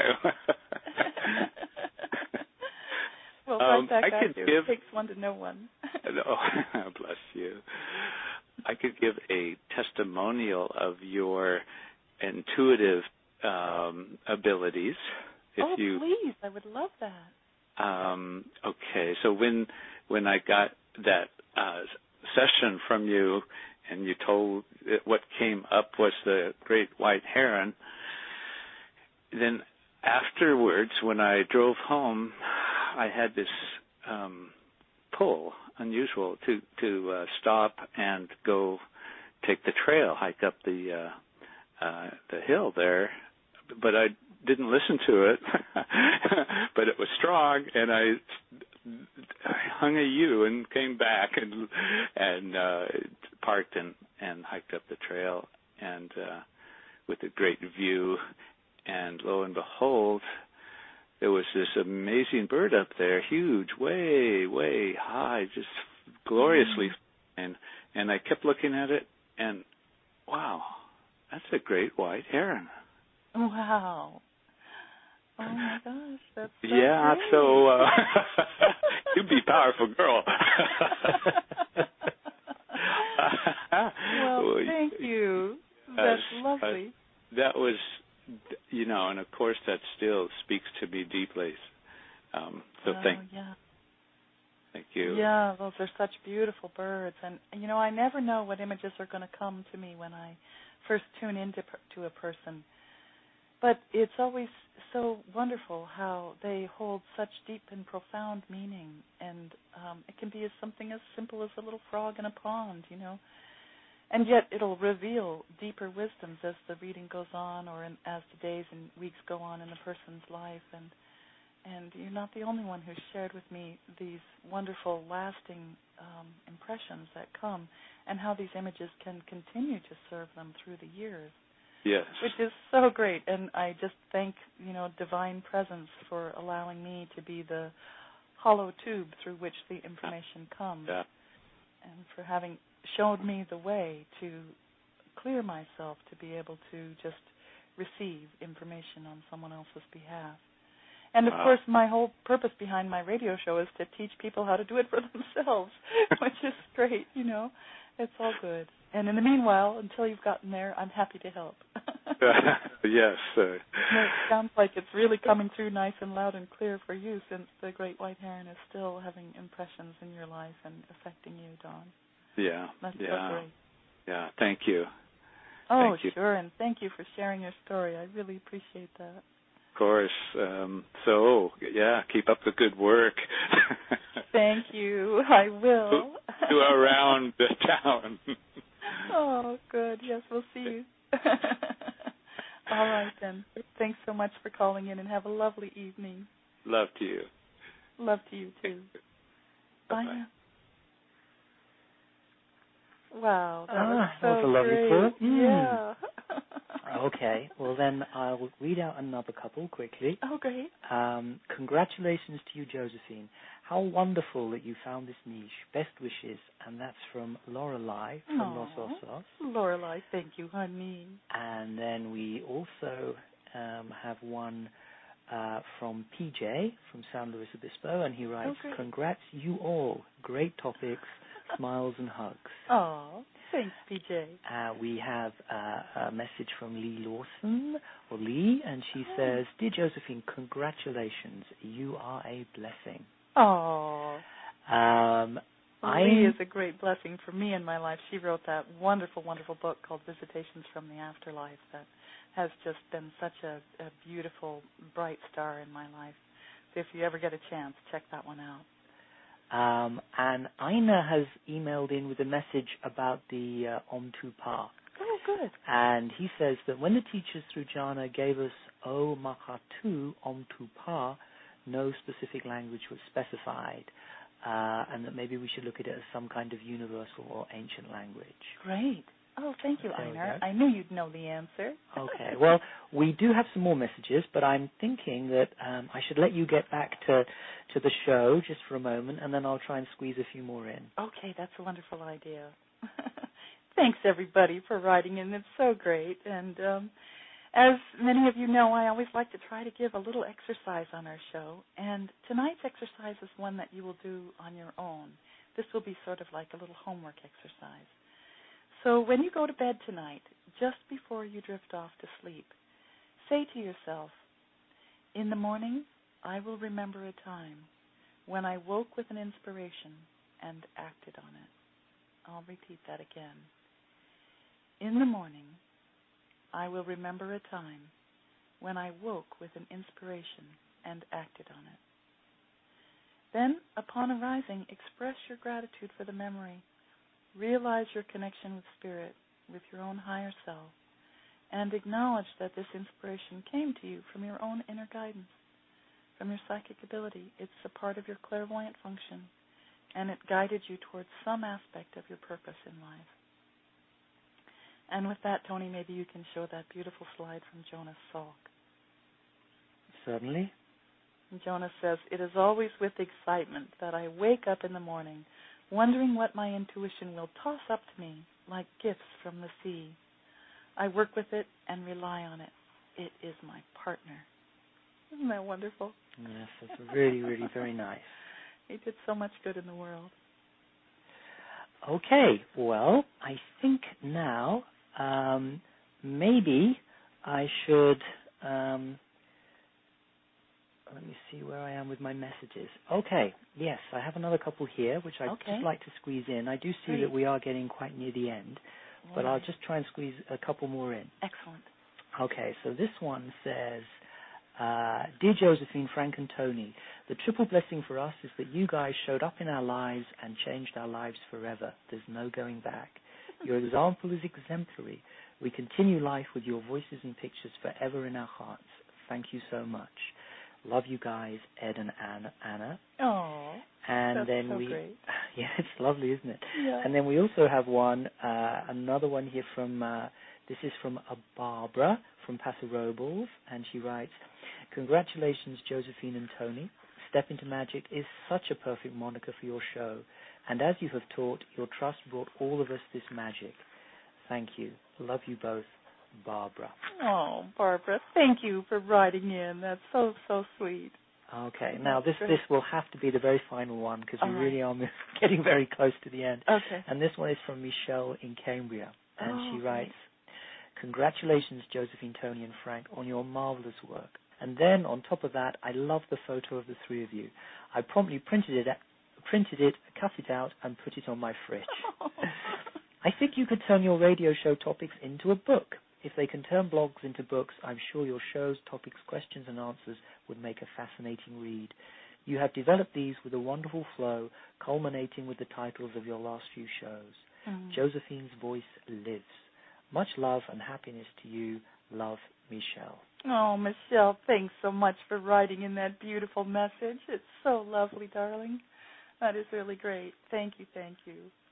Well, um, I could give, it takes one to know one. No, bless you. I could give a testimonial of your intuitive um, abilities. If oh, you, please! I would love that. Um, okay, so when when I got that uh, session from you, and you told it, what came up was the great white heron, then afterwards, when I drove home, I had this um, pull, unusual, to to uh, stop and go take the trail, hike up the uh, uh, the hill there. But I didn't listen to it. But it was strong, and I, I hung a U and came back and and uh, parked and, and hiked up the trail, and uh, with a great view. And lo and behold, there was this amazing bird up there, huge, way, way high, just gloriously flying. And I kept looking at it, and wow, that's a great white heron. Wow. Oh, my gosh, that's so Yeah, great. so uh, you'd be a powerful girl. Well, thank you. That's uh, lovely. Uh, that was... You know, and of course that still speaks to me deeply. Um, so oh, thank, yeah. thank you. Yeah, those are such beautiful birds, and you know, I never know what images are going to come to me when I first tune into to a person. But it's always so wonderful how they hold such deep and profound meaning, and um, it can be as something as simple as a little frog in a pond, you know. And yet it'll reveal deeper wisdoms as the reading goes on, or in, as the days and weeks go on in the person's life. And and you're not the only one who's shared with me these wonderful, lasting um, impressions that come, and how these images can continue to serve them through the years. Yes. Which is so great. And I just thank, you know, Divine Presence for allowing me to be the hollow tube through which the information comes. Yeah. And for having showed me the way to clear myself to be able to just receive information on someone else's behalf. And, of wow. course, my whole purpose behind my radio show is to teach people how to do it for themselves, which is great, you know. It's all good. And in the meanwhile, until you've gotten there, I'm happy to help. Yes. Uh, it sounds like it's really coming through nice and loud and clear for you, since the great white heron is still having impressions in your life and affecting you, Don. Yeah. That's yeah. so great. Yeah. Thank you. Oh, thank you. sure, and thank you for sharing your story. I really appreciate that. Of course. Um, so, yeah, keep up the good work. Thank you. I will. To around the town. Oh, good. Yes, we'll see you. All right, then. Thanks so much for calling in, and have a lovely evening. Love to you. Love to you, too. Bye. Bye. Wow, that ah, was so that was a lovely great. call. Mm. Yeah. Okay, well then I'll read out another couple quickly. Oh, great. Um, congratulations to you, Josephine. How wonderful that you found this niche. Best wishes. And that's from Lorelei from Aww. Los Osos. Lorelei, thank you, honey. And then we also um, have one uh, from P J from San Luis Obispo, and he writes, oh, congrats you all. Great topics. Smiles and hugs. Oh, thanks, P J. Uh, we have uh, a message from Lee Lawson, or Lee, and she oh. says, Dear Josephine, congratulations. You are a blessing. Oh. Um, Lee is a great blessing for me in my life. She wrote that wonderful, wonderful book called Visitations from the Afterlife that has just been such a, a beautiful, bright star in my life. So if you ever get a chance, check that one out. Um, and Ina has emailed in with a message about the uh, Om Tu Pa. Oh, good. And he says that when the teachers through jhana gave us O Mahatu Om Tu Pa, no specific language was specified, uh, and that maybe we should look at it as some kind of universal or ancient language. Great. Oh, thank you, There we Einar. go. I knew you'd know the answer. Okay. Well, we do have some more messages, but I'm thinking that um, I should let you get back to to the show just for a moment, and then I'll try and squeeze a few more in. Okay, that's a wonderful idea. Thanks, everybody, for writing in. It's so great. And um, as many of you know, I always like to try to give a little exercise on our show. And tonight's exercise is one that you will do on your own. This will be sort of like a little homework exercise. So when you go to bed tonight, just before you drift off to sleep, say to yourself, in the morning, I will remember a time when I woke with an inspiration and acted on it. I'll repeat that again. In the morning, I will remember a time when I woke with an inspiration and acted on it. Then, upon arising, express your gratitude for the memory. Realize your connection with Spirit, with your own higher self, and acknowledge that this inspiration came to you from your own inner guidance, from your psychic ability. It's a part of your clairvoyant function, and it guided you towards some aspect of your purpose in life. And with that, Tony, maybe you can show that beautiful slide from Jonas Salk. Certainly. And Jonas says, it is always with excitement that I wake up in the morning, wondering what my intuition will toss up to me like gifts from the sea. I work with it and rely on it. It is my partner. Isn't that wonderful? Yes, it's really, really very nice. He did so much good in the world. Okay, well, I think now um, maybe I should... Um, Let me see where I am with my messages. Okay, yes, I have another couple here, which I'd okay. just like to squeeze in. I do see Great. that we are getting quite near the end, All but right. I'll just try and squeeze a couple more in. Excellent. Okay, so this one says, uh, Dear Josephine, Frank, and Tony, the triple blessing for us is that you guys showed up in our lives and changed our lives forever. There's no going back. Your example is exemplary. We continue life with your voices and pictures forever in our hearts. Thank you so much. Love you guys, Ed and Anna. Anna. Oh, and that's then so we, great. Yeah, it's lovely, isn't it? Yeah. And then we also have one, uh, another one here from, uh, this is from a Barbara from Paso Robles, and she writes, congratulations, Josephine and Tony. Step into Magic is such a perfect moniker for your show, and as you have taught, your trust brought all of us this magic. Thank you. Love you both. Barbara. Oh, Barbara, thank you for writing in. That's so, so sweet. Okay, now this Great. this will have to be the very final one because we All right. really are getting very close to the end. Okay. And this one is from Michelle in Cambria, and Oh, she writes, congratulations, Josephine, Tony, and Frank, on your marvelous work. And then on top of that, I love the photo of the three of you. I promptly printed it, printed it, cut it out, and put it on my fridge. I think you could turn your radio show topics into a book. If they can turn blogs into books, I'm sure your shows, topics, questions, and answers would make a fascinating read. You have developed these with a wonderful flow, culminating with the titles of your last few shows. Mm. Josephine's voice lives. Much love and happiness to you. Love, Michelle. Oh, Michelle, thanks so much for writing in that beautiful message. It's so lovely, darling. That is really great. Thank you, thank you.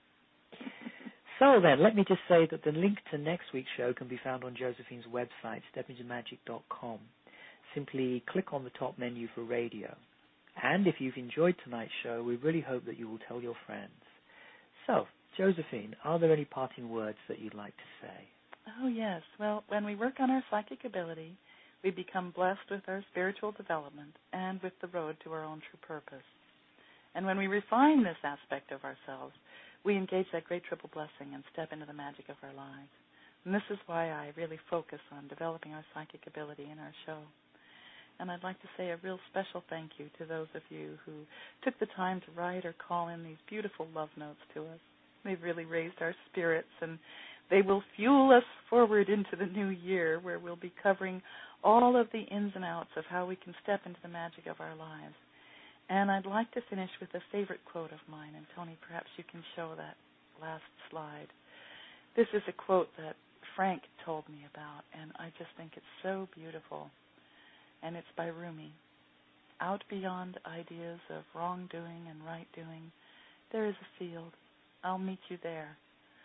So then, let me just say that the link to next week's show can be found on Josephine's website, step into magic dot com. Simply click on the top menu for radio. And if you've enjoyed tonight's show, we really hope that you will tell your friends. So, Josephine, are there any parting words that you'd like to say? Oh, yes. Well, when we work on our psychic ability, we become blessed with our spiritual development and with the road to our own true purpose. And when we refine this aspect of ourselves, we engage that great triple blessing and step into the magic of our lives. And this is why I really focus on developing our psychic ability in our show. And I'd like to say a real special thank you to those of you who took the time to write or call in these beautiful love notes to us. They've really raised our spirits, and they will fuel us forward into the new year, where we'll be covering all of the ins and outs of how we can step into the magic of our lives. And I'd like to finish with a favorite quote of mine, and Tony, perhaps you can show that last slide. This is a quote that Frank told me about, and I just think it's so beautiful. And it's by Rumi. Out beyond ideas of wrongdoing and right doing, there is a field. I'll meet you there.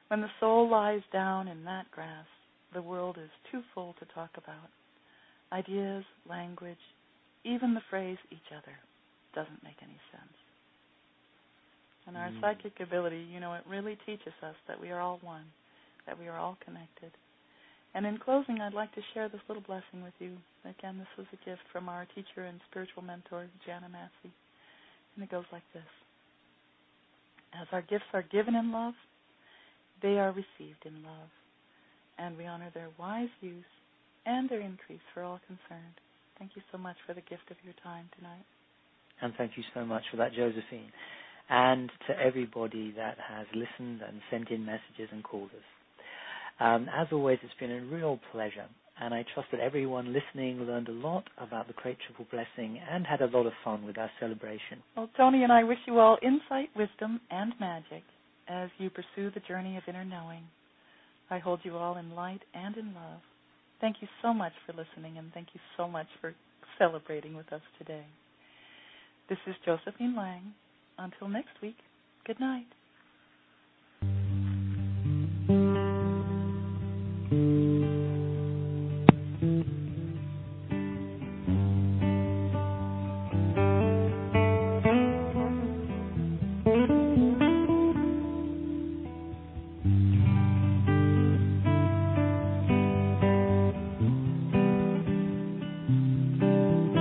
When the soul lies down in that grass, the world is too full to talk about. Ideas, language, even the phrase each other doesn't make any sense. And our mm. psychic ability, you know, it really teaches us that we are all one, that we are all connected. And in closing, I'd like to share this little blessing with you. Again, this was a gift from our teacher and spiritual mentor, Jana Massey. And it goes like this. As our gifts are given in love, they are received in love. And we honor their wise use and their increase for all concerned. Thank you so much for the gift of your time tonight. And thank you so much for that, Josephine. And to everybody that has listened and sent in messages and called us. Um, as always, it's been a real pleasure, and I trust that everyone listening learned a lot about the Great Triple Blessing and had a lot of fun with our celebration. Well, Tony and I wish you all insight, wisdom, and magic as you pursue the journey of inner knowing. I hold you all in light and in love. Thank you so much for listening, and thank you so much for celebrating with us today. This is Josephine Lang. Until next week, good night.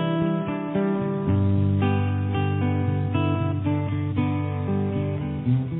Mm-hmm.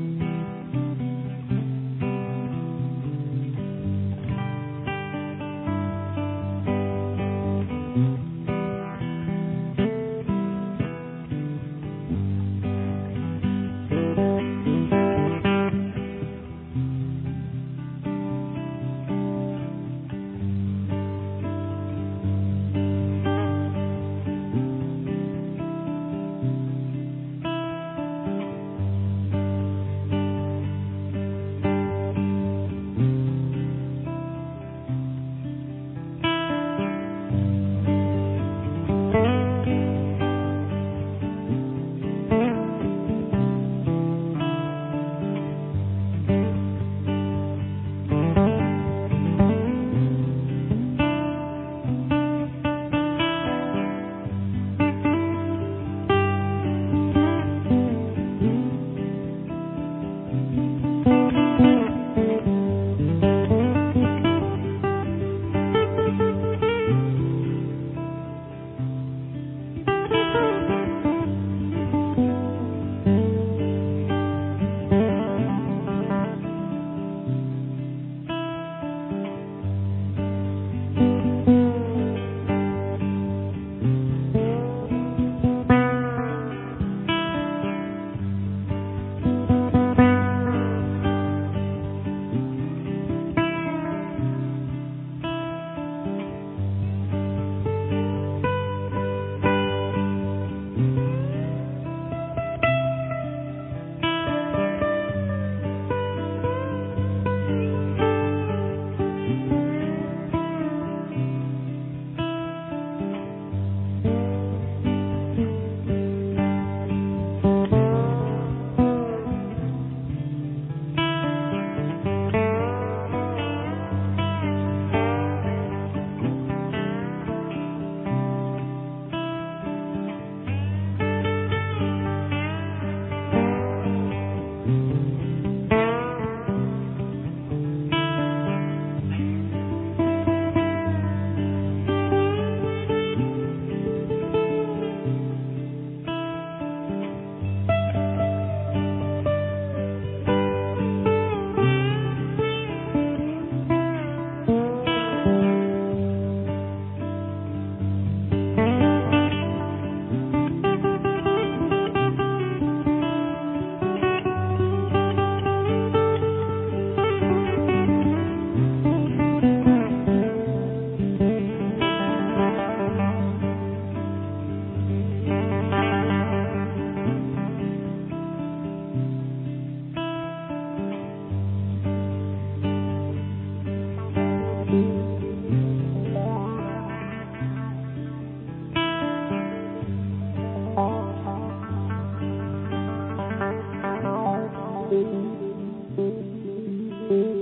you.